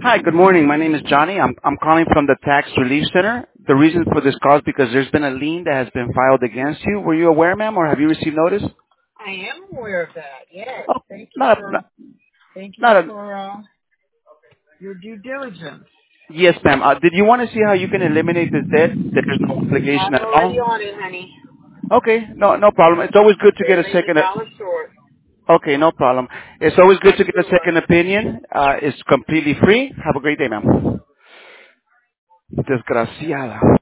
Hi, good morning. My name is Johnny. I'm calling from the Tax Relief Center. The reason for this call is because there's been a lien that has been filed against you. Were you aware, ma'am, or have you received notice? I am aware of that. Yes. Oh, Thank you not a, for not, thank you not a, for your due diligence. yes, ma'am. Did you want to see how you can eliminate this debt? There's no obligation I'm at already all. on it, honey. Okay, no problem. It's always good to get a Barely second. $1 short. Okay, no problem. It's always good Have to a get a good one. second opinion. It's completely free. Have a great day, ma'am. Desgraciada.